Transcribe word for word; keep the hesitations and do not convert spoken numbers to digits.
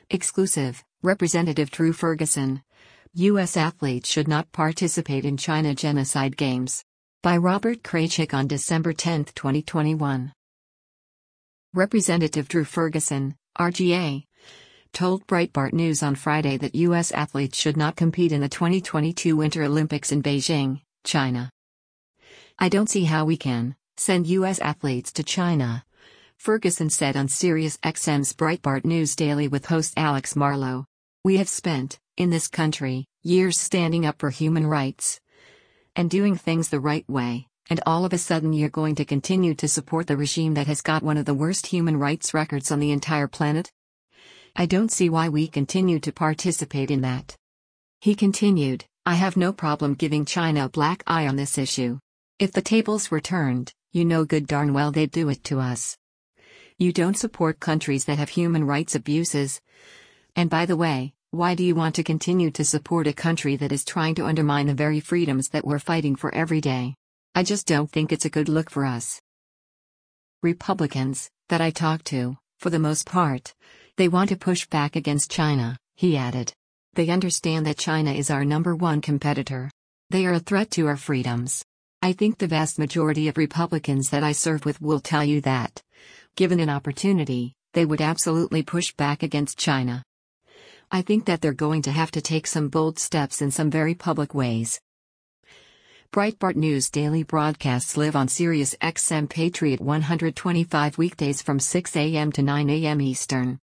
Exclusive, Representative Drew Ferguson. U S athletes should not participate in China genocide games. By Robert Kraychik on December tenth, twenty twenty-one. Representative Drew Ferguson, R G A, told Breitbart News on Friday that U S athletes should not compete in the twenty twenty-two Winter Olympics in Beijing, China. "I don't see how we can send U S athletes to China," Ferguson said on Sirius X M's Breitbart News Daily with host Alex Marlow. "We have spent, in this country, years standing up for human rights and doing things the right way, and all of a sudden you're going to continue to support the regime that has got one of the worst human rights records on the entire planet? I don't see why we continue to participate in that." He continued, "I have no problem giving China a black eye on this issue. If the tables were turned, you know good darn well they'd do it to us. You don't support countries that have human rights abuses. And by the way, why do you want to continue to support a country that is trying to undermine the very freedoms that we're fighting for every day? I just don't think it's a good look for us." Republicans that I talk to, for the most part, they want to push back against China, he added. They understand that China is our number one competitor. They are a threat to our freedoms. I think the vast majority of Republicans that I serve with will tell you that, given an opportunity, they would absolutely push back against China. I think that they're going to have to take some bold steps in some very public ways. Breitbart News daily broadcasts live on Sirius X M Patriot one twenty-five weekdays from six a m to nine a m Eastern.